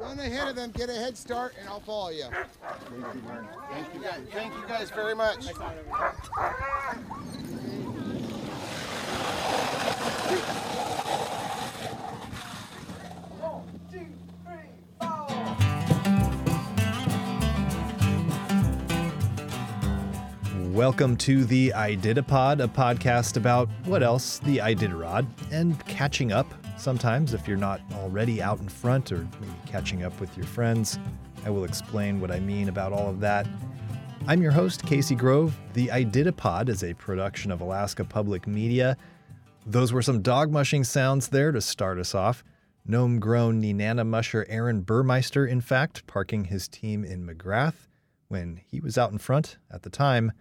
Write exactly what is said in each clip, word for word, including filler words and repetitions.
run ahead of them, get a head start, and I'll follow you. Thank you guys, Thank you guys very much. Welcome to the Ididipod, a podcast about, what else, the Iditarod, and catching up. Sometimes, if you're not already out in front, or maybe catching up with your friends, I will explain what I mean about all of that. I'm your host, Casey Grove. The Ididipod is a production of Alaska Public Media. Those were some dog mushing sounds there to start us off. Gnome-grown Nenana musher Aaron Burmeister, in fact, parking his team in McGrath when he was out in front at the time.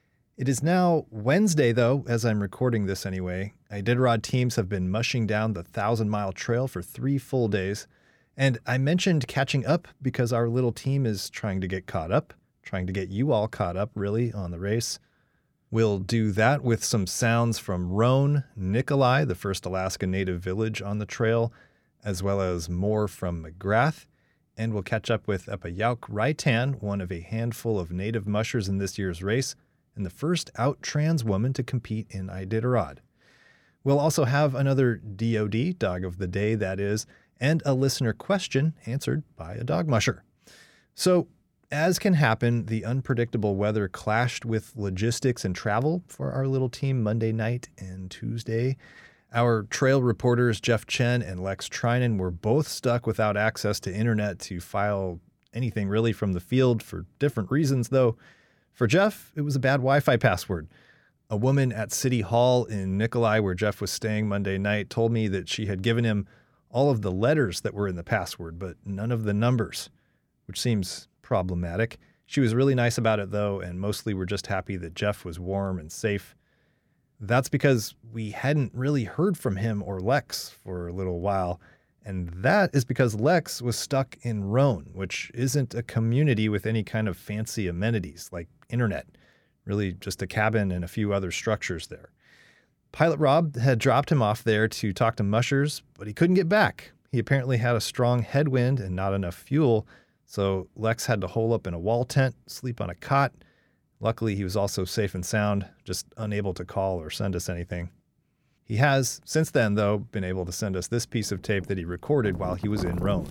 It is now Wednesday, though, as I'm recording this anyway. Iditarod teams have been mushing down the Thousand Mile Trail for three full days. And I mentioned catching up because our little team is trying to get caught up, trying to get you all caught up, really, on the race. We'll do that with some sounds from Roan, Nikolai, the first Alaska Native village on the trail, as well as more from McGrath. And we'll catch up with Epayauk Raitan, one of a handful of Native mushers in this year's race, and the first out trans woman to compete in Iditarod. We'll also have another D O D, Dog of the Day that is, and a listener question answered by a dog musher. So, as can happen, the unpredictable weather clashed with logistics and travel for our little team Monday night and Tuesday. Our trail reporters, Jeff Chen and Lex Trinan, were both stuck without access to internet to file anything really from the field for different reasons, though. For Jeff, it was a bad Wi-Fi password. A woman at City Hall in Nikolai, where Jeff was staying Monday night, told me that she had given him all of the letters that were in the password, but none of the numbers, which seems problematic. She was really nice about it, though, and mostly we're just happy that Jeff was warm and safe. That's because we hadn't really heard from him or Lex for a little while, and that is because Lex was stuck in Roan, which isn't a community with any kind of fancy amenities like internet, really just a cabin and a few other structures there. Pilot Rob had dropped him off there to talk to mushers, but he couldn't get back. He apparently had a strong headwind and not enough fuel, so Lex had to hole up in a wall tent, sleep on a cot. Luckily, he was also safe and sound, just unable to call or send us anything. He has, since then, though, been able to send us this piece of tape that he recorded while he was in Roan.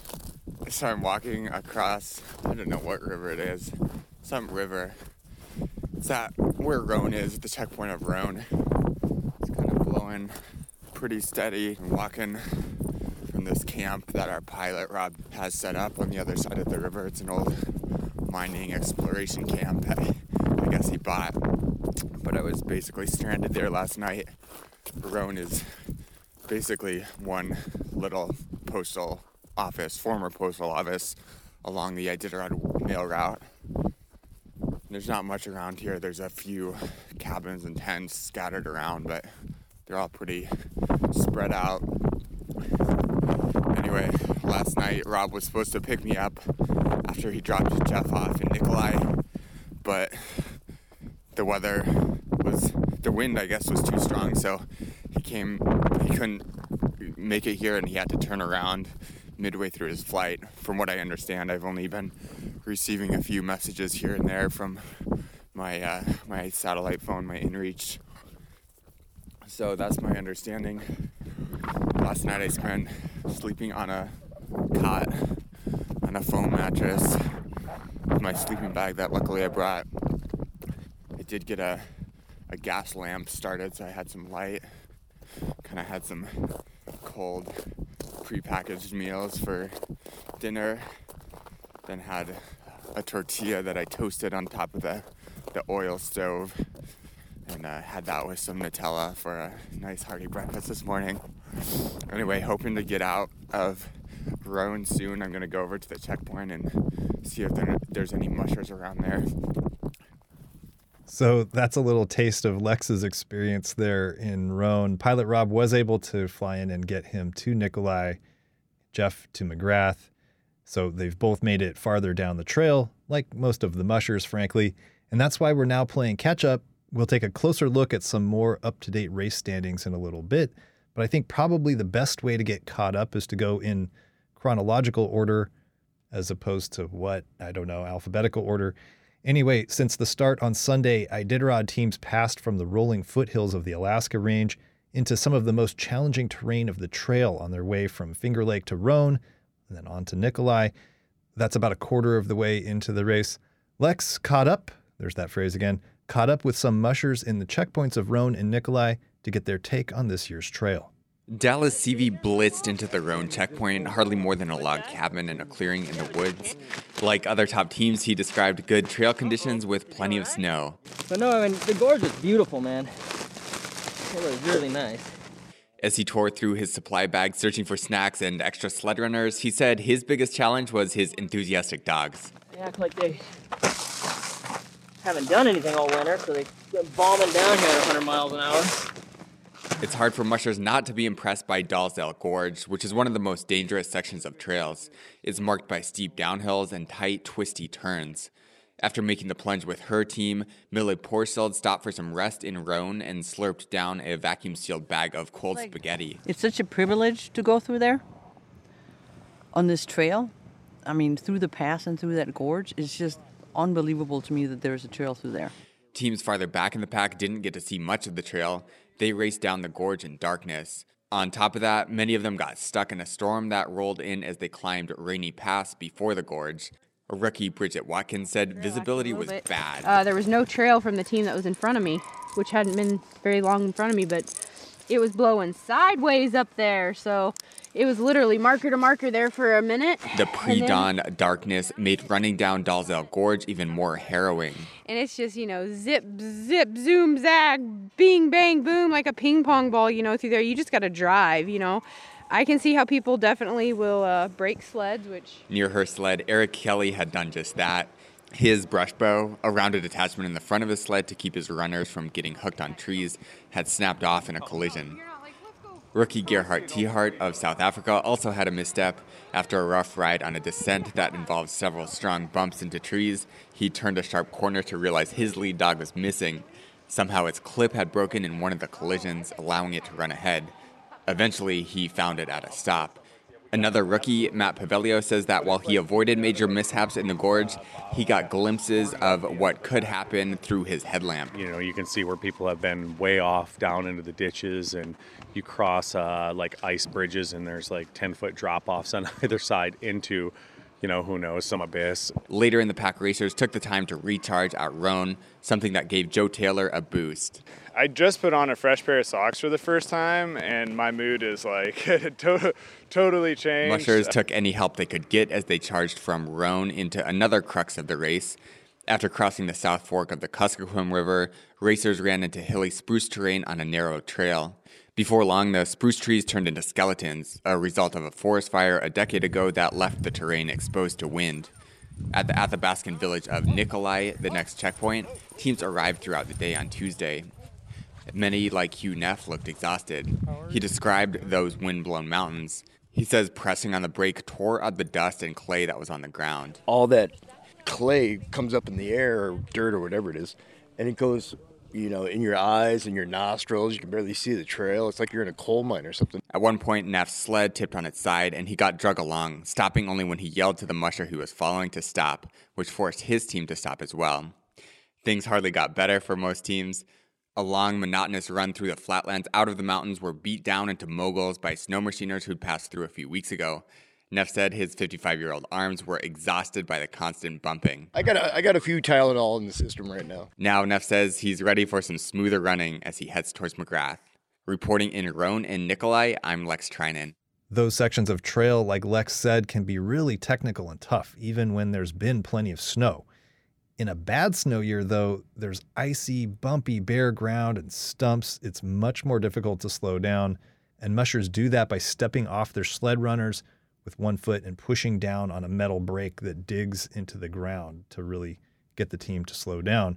So I'm walking across, I don't know what river it is, some river. It's at where Roan is, the checkpoint of Roan. It's kind of blowing pretty steady. I'm walking from this camp that our pilot Rob has set up on the other side of the river. It's an old mining exploration camp that I guess he bought. But I was basically stranded there last night. Roan is basically one little postal office, former postal office, along the Iditarod mail route. There's not much around here. There's a few cabins and tents scattered around, but they're all pretty spread out. Anyway, last night Rob was supposed to pick me up after he dropped Jeff off in Nikolai, but the weather was, the wind I guess was too strong, so he came, he couldn't make it here and he had to turn around midway through his flight. From what I understand, I've only been receiving a few messages here and there from my uh, my satellite phone, my inReach. So that's my understanding. Last night I spent sleeping on a cot, on a foam mattress, with my sleeping bag that luckily I brought. I did get a, a gas lamp started, so I had some light. Kind of had some cold prepackaged meals for dinner. Then had a tortilla that I toasted on top of the, the oil stove. And uh, had that with some Nutella for a nice hearty breakfast this morning. Anyway, hoping to get out of Roan soon. I'm going to go over to the checkpoint and see if there, there's any mushers around there. So that's a little taste of Lex's experience there in Roan. Pilot Rob was able to fly in and get him to Nikolai, Jeff to McGrath. So they've both made it farther down the trail, like most of the mushers, frankly. And that's why we're now playing catch-up. We'll take a closer look at some more up-to-date race standings in a little bit. But I think probably the best way to get caught up is to go in chronological order as opposed to what? I don't know, alphabetical order. Anyway, since the start on Sunday, Iditarod teams passed from the rolling foothills of the Alaska Range into some of the most challenging terrain of the trail on their way from Finger Lake to Roan and then on to Nikolai. That's about a quarter of the way into the race. Lex caught up, there's that phrase again, caught up with some mushers in the checkpoints of Roan and Nikolai to get their take on this year's trail. Dallas C V blitzed into the Roan checkpoint, hardly more than a log cabin in a clearing in the woods. Like other top teams, he described good trail conditions with plenty of snow. But no, I mean, the gorge was beautiful, man. It was really nice. As he tore through his supply bag searching for snacks and extra sled runners, he said his biggest challenge was his enthusiastic dogs. They act like they haven't done anything all winter, so they go bombing down here at one hundred miles an hour. It's hard for mushers not to be impressed by Dalzell Gorge, which is one of the most dangerous sections of trails. It's marked by steep downhills and tight, twisty turns. After making the plunge with her team, Mille Porceld stopped for some rest in Roan and slurped down a vacuum-sealed bag of cold like, spaghetti. It's such a privilege to go through there on this trail. I mean, through the pass and through that gorge, it's just unbelievable to me that there's a trail through there. Teams farther back in the pack didn't get to see much of the trail. They raced down the gorge in darkness. On top of that, many of them got stuck in a storm that rolled in as they climbed Rainy Pass before the gorge. A rookie, Bridget Watkins, said visibility was bit. bad. Uh, there was no trail from the team that was in front of me, which hadn't been very long in front of me, but it was blowing sideways up there, so it was literally marker to marker there for a minute. The pre-dawn then, darkness made running down Dalzell Gorge even more harrowing. And it's just, you know, zip, zip, zoom, zag, bing, bang, boom, like a ping pong ball, you know, through there. You just got to drive, you know. I can see how people definitely will uh, break sleds, which... Near her sled, Eric Kelly had done just that. His brush bow, a rounded attachment in the front of his sled to keep his runners from getting hooked on trees, had snapped off in a collision. Rookie Gerhard Tiehart of South Africa also had a misstep. After a rough ride on a descent that involved several strong bumps into trees, he turned a sharp corner to realize his lead dog was missing. Somehow its clip had broken in one of the collisions, allowing it to run ahead. Eventually, he found it at a stop. Another rookie, Matt Pavelio, says that while he avoided major mishaps in the gorge, he got glimpses of what could happen through his headlamp. You know, you can see where people have been way off down into the ditches, and you cross uh, like ice bridges, and there's like ten-foot drop-offs on either side into, you know, who knows, some abyss. Later in the pack, racers took the time to recharge at Roan, something that gave Joe Taylor a boost. I just put on a fresh pair of socks for the first time, and my mood is like to- totally changed. Mushers took any help they could get as they charged from Roan into another crux of the race. After crossing the South Fork of the Kuskokwim River, racers ran into hilly spruce terrain on a narrow trail. Before long, the spruce trees turned into skeletons, a result of a forest fire a decade ago that left the terrain exposed to wind. At the Athabaskan village of Nikolai, the next checkpoint, teams arrived throughout the day on Tuesday. Many, like Hugh Neff, looked exhausted. He described those wind-blown mountains. He says pressing on the brake tore out the dust and clay that was on the ground. All that clay comes up in the air, or dirt or whatever it is, and it goes, you know, in your eyes and your nostrils. You can barely see the trail. It's like you're in a coal mine or something. At one point, Neff's sled tipped on its side, and he got drug along, stopping only when he yelled to the musher he was following to stop, which forced his team to stop as well. Things hardly got better for most teams. A long, monotonous run through the flatlands out of the mountains were beat down into moguls by snow machiners who'd passed through a few weeks ago. Neff said his fifty-five-year-old arms were exhausted by the constant bumping. I got a, I got a few Tylenol in the system right now. Now Neff says he's ready for some smoother running as he heads towards McGrath. Reporting in Roan and Nikolai, I'm Lex Trinan. Those sections of trail, like Lex said, can be really technical and tough, even when there's been plenty of snow. In a bad snow year, though, there's icy, bumpy, bare ground and stumps. It's much more difficult to slow down, and mushers do that by stepping off their sled runners with one foot and pushing down on a metal brake that digs into the ground to really get the team to slow down.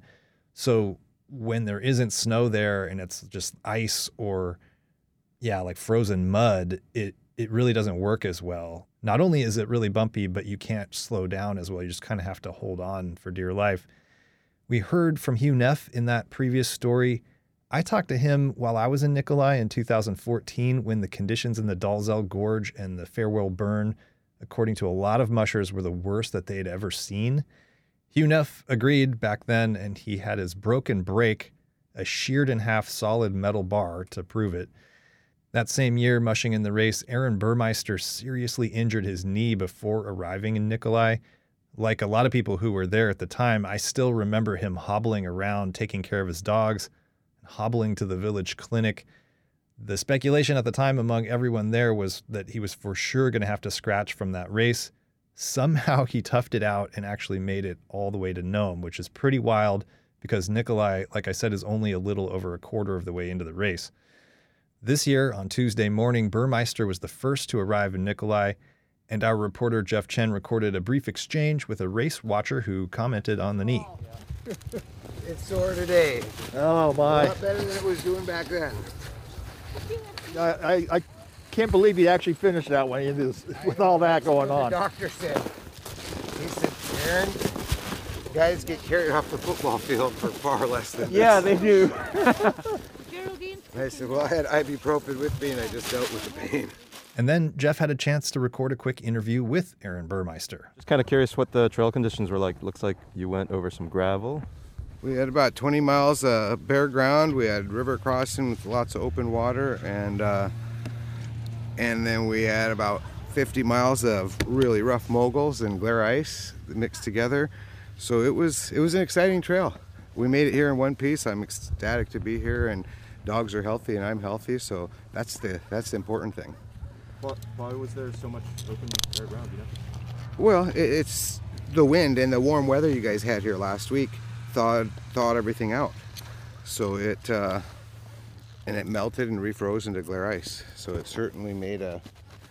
So when there isn't snow there and it's just ice or, yeah, like frozen mud, it it really doesn't work as well. Not only is it really bumpy, but you can't slow down as well. You just kind of have to hold on for dear life. We heard from Hugh Neff in that previous story. I talked to him while I was in Nikolai in two thousand fourteen when the conditions in the Dalzell Gorge and the Farewell Burn according to a lot of mushers, were the worst that they had ever seen. Hugh Neff agreed back then, and he had his broken brake, a sheared in half solid metal bar, to prove it. That same year, mushing in the race, Aaron Burmeister seriously injured his knee before arriving in Nikolai. Like a lot of people who were there at the time, I still remember him hobbling around, taking care of his dogs, hobbling to the village clinic. The speculation at the time among everyone there was that he was for sure going to have to scratch from that race. Somehow he toughed it out and actually made it all the way to Nome, which is pretty wild because Nikolai, like I said, is only a little over a quarter of the way into the race. This year, on Tuesday morning, Burmeister was the first to arrive in Nikolai, and our reporter Jeff Chen recorded a brief exchange with a race watcher who commented on the knee. It's sore today. Oh, my. A lot better than it was doing back then. I, I, I can't believe he actually finished that one in this, with all that going The on. doctor said, he said, Aaron, guys get carried off the football field for far less than this. Yeah, they do. I said, well, I had ibuprofen with me and I just dealt with the pain. And then Jeff had a chance to record a quick interview with Aaron Burmeister. Just kind of curious what the trail conditions were like. Looks like you went over some gravel. We had about twenty miles of uh, bare ground. We had river crossing with lots of open water, and uh, and then we had about fifty miles of really rough moguls and glare ice mixed together. So it was it was an exciting trail. We made it here in one piece. I'm ecstatic to be here, and dogs are healthy and I'm healthy. So that's the that's the important thing. Why, why was there so much open bare ground? You know? Well, it, it's the wind and the warm weather you guys had here last week. Thawed, thawed everything out. So it, uh, and it melted and refroze into glare ice. So it certainly made a,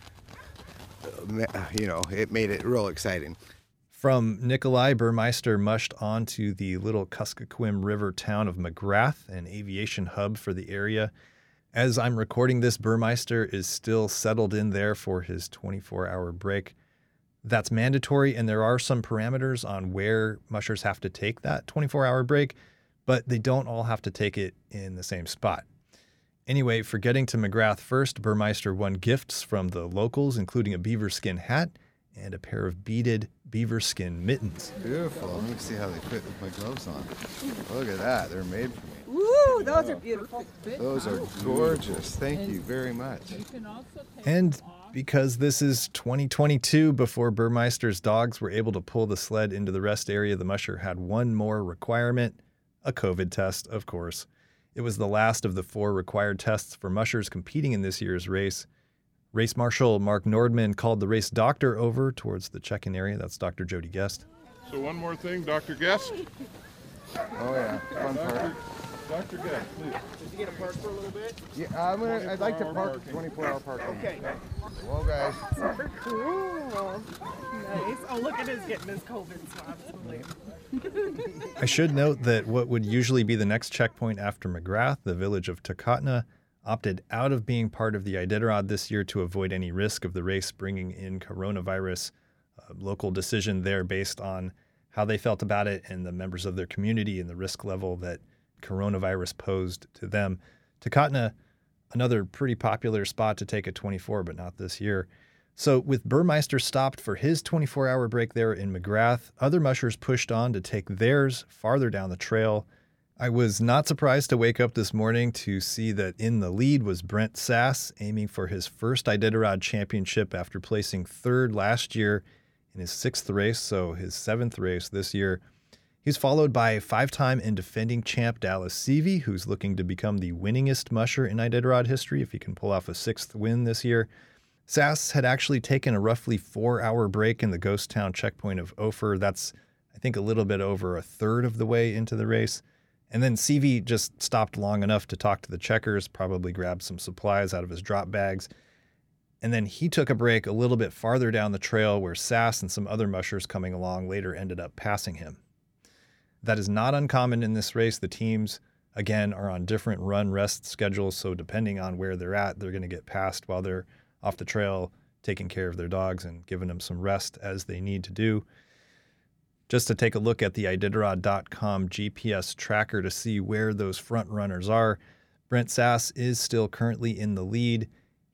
you know, it made it real exciting. From Nikolai, Burmeister mushed on to the little Kuskokwim River town of McGrath, an aviation hub for the area. As I'm recording this, Burmeister is still settled in there for his twenty-four hour break. That's mandatory, and there are some parameters on where mushers have to take that twenty-four hour break, but they don't all have to take it in the same spot. Anyway, for getting to McGrath first, Burmeister won gifts from the locals, including a beaver skin hat and a pair of beaded beaver skin mittens. Beautiful. Let me see how they fit with my gloves on. Look at that. They're made for me. Woo, those are beautiful. Those are gorgeous. Thank you very much. And because this is twenty twenty-two, before Burmeister's dogs were able to pull the sled into the rest area, the musher had one more requirement, a COVID test, of course. It was the last of the four required tests for mushers competing in this year's race. Race Marshal Mark Nordman called the race doctor over towards the check-in area. That's Doctor Jody Guest. So one more thing, Doctor Guest. Oh yeah, fun part. Doctor Guest, please. Did you get a park for a little bit? Yeah, I'm gonna. I'd like to park twenty-four hour parking. Okay. Well, guys. Super cool. Nice. Oh, look at us getting his COVID swabs. I should note that what would usually be the next checkpoint after McGrath, the village of Takotna, opted out of being part of the Iditarod this year to avoid any risk of the race bringing in coronavirus. A local decision there based on how they felt about it and the members of their community and the risk level that coronavirus posed to them. Takotna, another pretty popular spot to take a twenty-four, but not this year. So with Burmeister stopped for his twenty-four hour break there in McGrath, other mushers pushed on to take theirs farther down the trail. I was not surprised to wake up this morning to see that in the lead was Brent Sass, aiming for his first Iditarod championship after placing third last year in his sixth race, so his seventh race this year. He's followed by five-time and defending champ Dallas Seavey, who's looking to become the winningest musher in Iditarod history if he can pull off a sixth win this year. Sass had actually taken a roughly four-hour break in the ghost town checkpoint of Ophir. That's, I think, a little bit over a third of the way into the race. And then Seavey just stopped long enough to talk to the checkers, probably grabbed some supplies out of his drop bags. And then he took a break a little bit farther down the trail where Sass and some other mushers coming along later ended up passing him. That is not uncommon in this race. The teams, again, are on different run-rest schedules, so depending on where they're at, they're going to get passed while they're off the trail taking care of their dogs and giving them some rest as they need to do. Just to take a look at the Iditarod dot com G P S tracker to see where those front runners are, Brent Sass is still currently in the lead.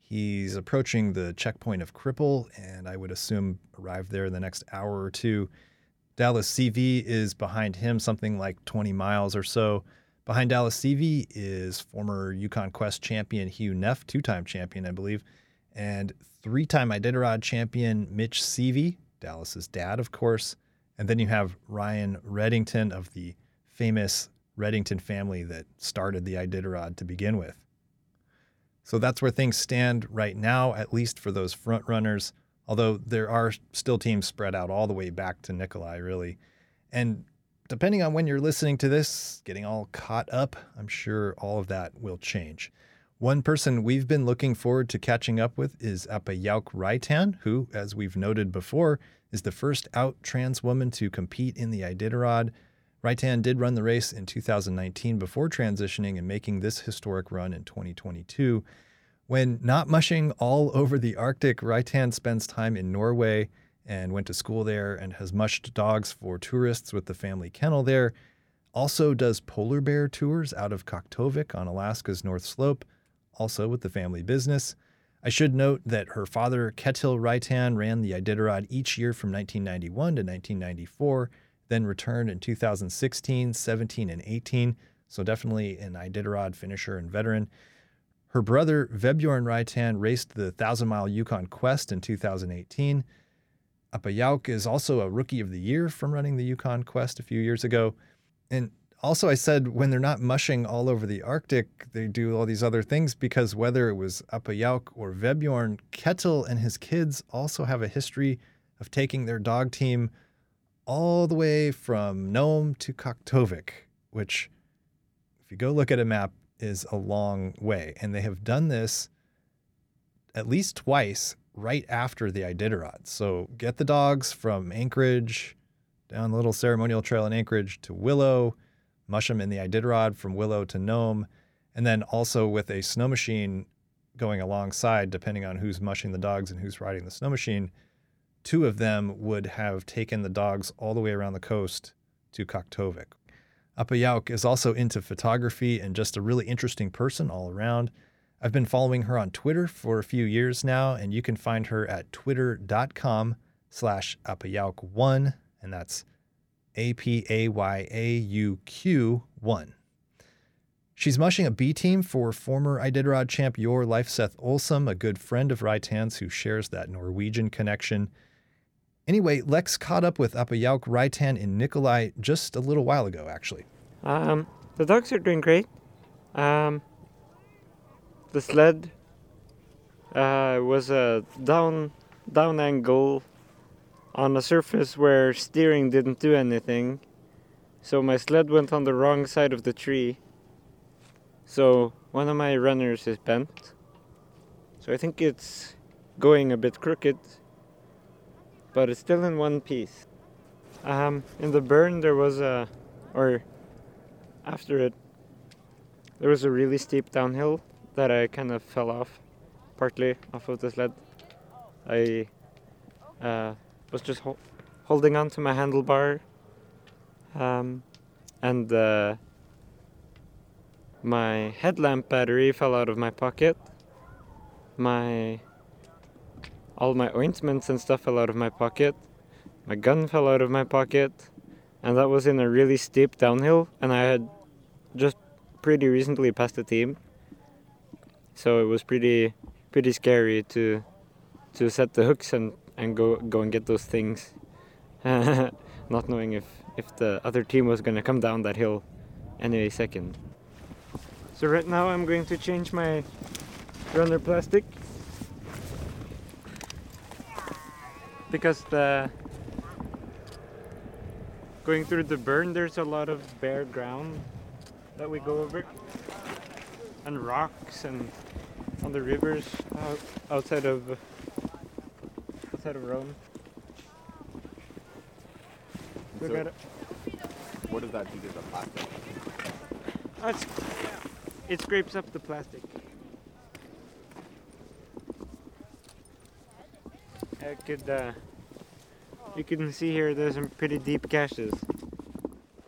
He's approaching the checkpoint of Cripple, and I would assume arrive there in the next hour or two. Dallas C V is behind him, something like twenty miles or so. Behind Dallas C V is former Yukon Quest champion Hugh Neff, two-time champion, I believe, and three-time Iditarod champion Mitch Seavey, Dallas's dad, of course. And then you have Ryan Reddington of the famous Reddington family that started the Iditarod to begin with. So that's where things stand right now, at least for those front runners, although there are still teams spread out all the way back to Nikolai, really. And depending on when you're listening to this, getting all caught up, I'm sure all of that will change. One person we've been looking forward to catching up with is Apayauk Raitan, who, as we've noted before, is the first out trans woman to compete in the Iditarod. Raitan did run the race in two thousand nineteen before transitioning and making this historic run in twenty twenty-two. When not mushing all over the Arctic, Raitan spends time in Norway and went to school there and has mushed dogs for tourists with the family kennel there. Also does polar bear tours out of Kaktovik on Alaska's North Slope, also with the family business. I should note that her father, Ketil Raitan, ran the Iditarod each year from nineteen ninety-one to nineteen ninety-four, then returned in two thousand sixteen, seventeen, and eighteen, so definitely an Iditarod finisher and veteran. Her brother, Vebjorn Raitan, raced the thousand-mile Yukon Quest in two thousand eighteen. Apayauk is also a Rookie of the Year from running the Yukon Quest a few years ago. And also I said when they're not mushing all over the Arctic, they do all these other things because whether it was Apayauk or Vebjorn, Ketil and his kids also have a history of taking their dog team all the way from Nome to Kaktovik, which, if you go look at a map, is a long way. And they have done this at least twice right after the Iditarod. So get the dogs from Anchorage down the little ceremonial trail in Anchorage to Willow, mush them in the Iditarod from Willow to Nome, and then also with a snow machine going alongside, depending on who's mushing the dogs and who's riding the snow machine. Two of them would have taken the dogs all the way around the coast to Kaktovik. Apayauk is also into photography and just a really interesting person all around. I've been following her on Twitter for a few years now, and you can find her at twitter.com slash Apayauk1, and that's A P A Y A U Q one. She's mushing a B team for former Iditarod champ Yor Leifseth Olsum, a good friend of Raitan's who shares that Norwegian connection. Anyway, Lex caught up with Apayauk Raitan in Nikolai just a little while ago, actually. Um, the dogs are doing great. Um, the sled uh, was a down down angle on a surface where steering didn't do anything. So my sled went on the wrong side of the tree. So one of my runners is bent. So I think it's going a bit crooked, but it's still in one piece. Um, in the burn there was a, or after it, there was a really steep downhill that I kind of fell off, partly off of the sled. I uh, was just ho- holding on to my handlebar, um, and uh, my headlamp battery fell out of my pocket. My all my ointments and stuff fell out of my pocket. My gun fell out of my pocket, and that was in a really steep downhill, and I had just pretty recently passed the team. So it was pretty pretty scary to to set the hooks and, and go go and get those things. Not knowing if, if the other team was gonna come down that hill any second. So right now I'm going to change my runner plastic, because the going through the burn there's a lot of bare ground that we go over, and rocks, and on the rivers out, outside of outside of Rome. So Look at it. What does that do to the plastic? Oh, it's, it scrapes up the plastic. I could, uh, you can see here there's some pretty deep gashes.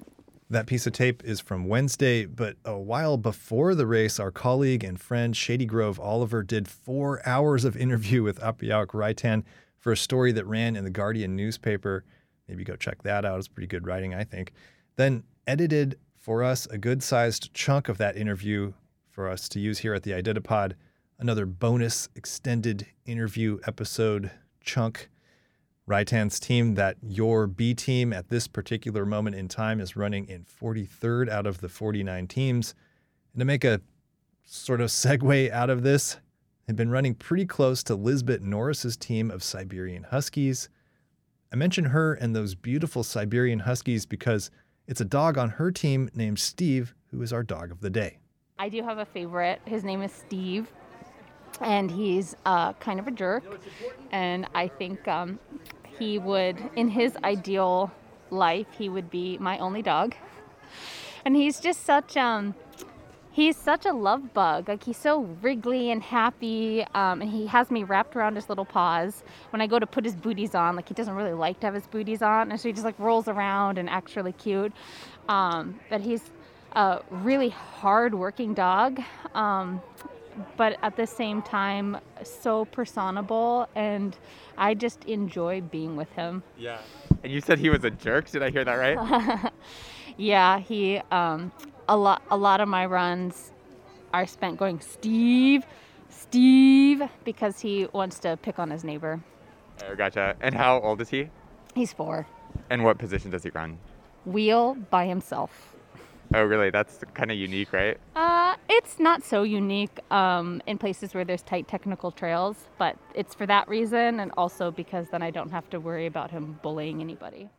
That piece of tape is from Wednesday, but a while before the race, our colleague and friend Shady Grove Oliver did four hours of interview with Apiauk Raitan for a story that ran in the Guardian newspaper. Maybe go check that out. It's pretty good writing, I think. Then edited for us a good-sized chunk of that interview for us to use here at the IDITAPod, another bonus extended interview episode chunk. Raitan's team, that your B team at this particular moment in time, is running in forty-third out of the forty-nine teams. And to make a sort of segue out of this, they've been running pretty close to Lisbeth Norris's team of Siberian Huskies. I mention her and those beautiful Siberian Huskies because it's a dog on her team named Steve, who is our dog of the day. I do have a favorite. His name is Steve, and he's uh, kind of a jerk. And I think um, he would, in his ideal life, he would be my only dog. And he's just such, um, he's such a love bug. Like, he's so wriggly and happy, um, and he has me wrapped around his little paws. When I go to put his booties on, like, he doesn't really like to have his booties on, and so he just, like, rolls around and acts really cute. Um, but he's a really hard-working dog, um, but at the same time, so personable, and I just enjoy being with him. Yeah. And you said he was a jerk. Did I hear that right? Yeah, he, um, a lot, a lot of my runs are spent going, Steve, Steve, because he wants to pick on his neighbor. Oh, gotcha. And how old is he? He's four. And what position does he run? Wheel by himself. Oh, really? That's kind of unique, right? Uh, it's not so unique um, in places where there's tight technical trails, but it's for that reason, and also because then I don't have to worry about him bullying anybody.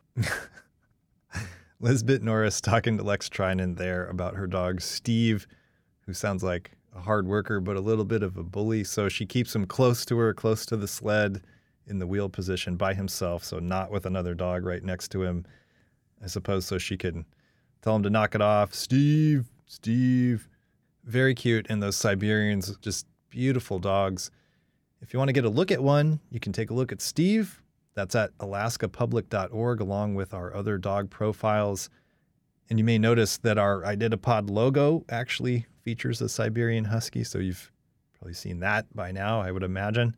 Lisbeth Norris talking to Lex Trinan there about her dog Steve, who sounds like a hard worker but a little bit of a bully. So she keeps him close to her, close to the sled in the wheel position by himself, so not with another dog right next to him, I suppose, so she can tell him to knock it off. Steve, Steve. Very cute. And those Siberians, just beautiful dogs. If you want to get a look at one, you can take a look at Steve. That's at alaska public dot org, along with our other dog profiles. And you may notice that our IDITAPod logo actually features a Siberian Husky, so you've probably seen that by now, I would imagine.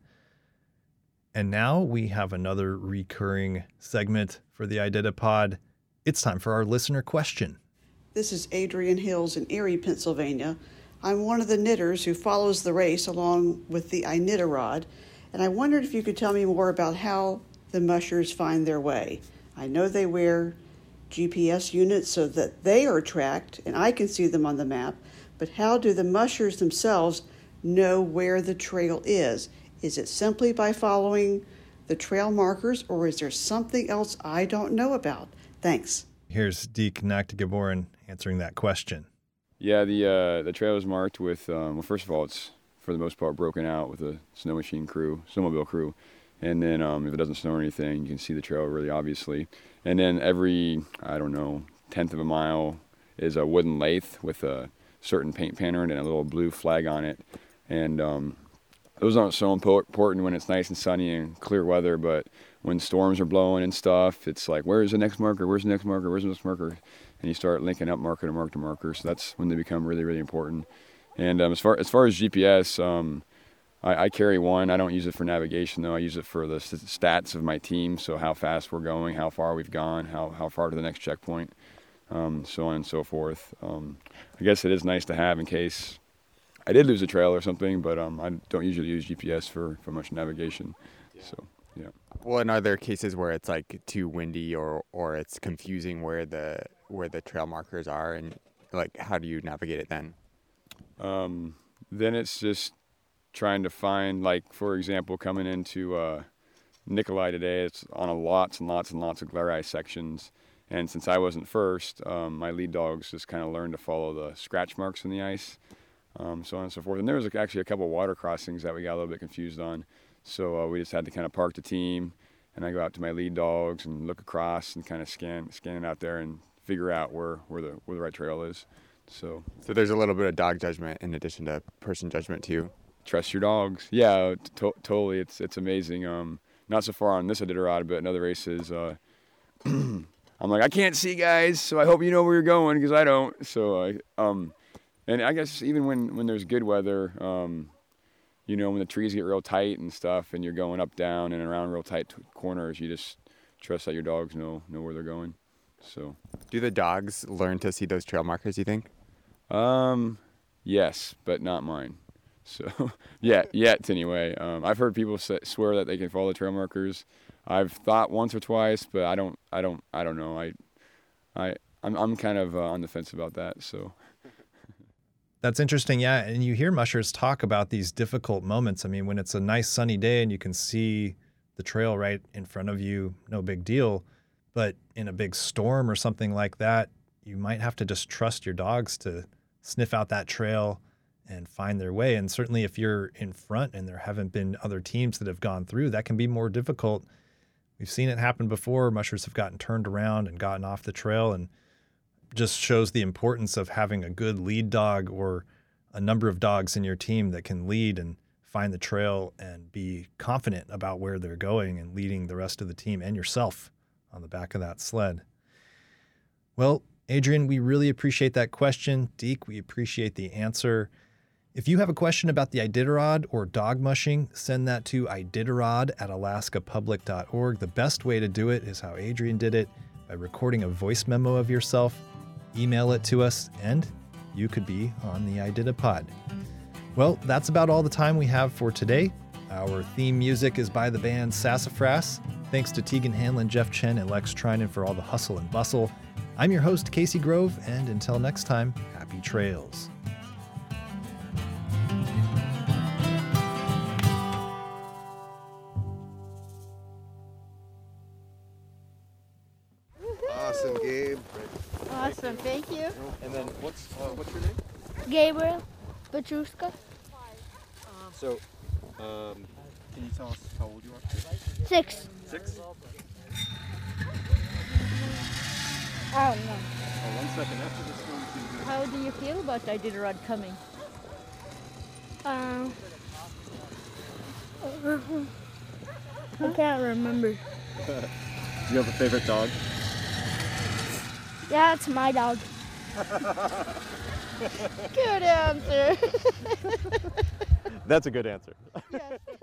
And now we have another recurring segment for the IDITAPod. It's time for our listener question. This is Adrian Hills in Erie, Pennsylvania. I'm one of the knitters who follows the race along with the iKnit-A-Rod, and I wondered if you could tell me more about how the mushers find their way. I know they wear G P S units so that they are tracked and I can see them on the map, but how do the mushers themselves know where the trail is? Is it simply by following the trail markers, or is there something else I don't know about? Thanks. Here's Deke Nactigaborin answering that question. Yeah, the uh, the trail is marked with, um, well, first of all, it's for the most part broken out with a snow machine crew, snowmobile crew. And then um, if it doesn't snow or anything, you can see the trail really obviously. And then every, I don't know, tenth of a mile is a wooden lathe with a certain paint pattern and a little blue flag on it. And um, those aren't so important when it's nice and sunny and clear weather, but when storms are blowing and stuff, it's like, where's the next marker? Where's the next marker? Where's the next marker? And you start linking up marker to marker to marker. So that's when they become really, really important. And um, as far as far as G P S, um, I, I carry one. I don't use it for navigation, though. I use it for the stats of my team, so how fast we're going, how far we've gone, how, how far to the next checkpoint, um, so on and so forth. Um, I guess it is nice to have in case I did lose a trail or something, but um, I don't usually use G P S for, for much navigation. Yeah. So, yeah. Well, and are there cases where it's like too windy or, or it's confusing where the where the trail markers are, and like how do you navigate it then? Um, then it's just trying to find, like, for example, coming into uh, Nikolai today, it's on a lots and lots and lots of glare ice sections. And since I wasn't first, um, my lead dogs just kind of learned to follow the scratch marks in the ice, um, so on and so forth. And there was like, actually a couple water crossings that we got a little bit confused on. So uh, we just had to kind of park the team, and I go out to my lead dogs and look across and kind of scan scan it out there and figure out where, where the where the right trail is. So so there's a little bit of dog judgment in addition to person judgment too. Trust your dogs. Yeah, to- totally. It's it's amazing. Um, not so far on this Iditarod, but in other races, uh, I'm like, I can't see, guys, so I hope you know where you're going because I don't. So I um, and I guess even when when there's good weather, um, you know, when the trees get real tight and stuff, and you're going up, down, and around real tight t- corners, you just trust that your dogs know know where they're going. So, do the dogs learn to see those trail markers, you think? Um, yes, but not mine. So, yeah, yet anyway. Um, I've heard people say, swear that they can follow the trail markers. I've thought once or twice, but I don't, I don't, I don't know. I, I, I'm, I'm kind of uh, on the fence about that. So. That's interesting, yeah. And you hear mushers talk about these difficult moments. I mean, when it's a nice sunny day and you can see the trail right in front of you, no big deal. But in a big storm or something like that, you might have to just trust your dogs to sniff out that trail and find their way. And certainly if you're in front and there haven't been other teams that have gone through, that can be more difficult. We've seen it happen before. Mushers have gotten turned around and gotten off the trail, and just shows the importance of having a good lead dog or a number of dogs in your team that can lead and find the trail and be confident about where they're going and leading the rest of the team and yourself on the back of that sled. Well, Adrian, we really appreciate that question. Deke, we appreciate the answer. If you have a question about the Iditarod or dog mushing, send that to iditarod at alaska public dot org. The best way to do it is how Adrian did it, by recording a voice memo of yourself, email it to us, and you could be on the IDITAPod. Well, that's about all the time we have for today. Our theme music is by the band Sassafras. Thanks to Tegan Hanlon, Jeff Chen, and Lex Trinan for all the hustle and bustle. I'm your host, Casey Grove, and until next time, happy trails. Awesome, Gabe. Awesome, thank you. And then what's uh, what's your name? Gabriel Petruska. So, um, can you tell us how old you are? Six. Six? I don't know. Oh, one second. After this one, you can do How do you feel about Iditarod coming? Um, I can't remember. Do you have a favorite dog? Yeah, it's my dog. Good answer. That's a good answer. Yes.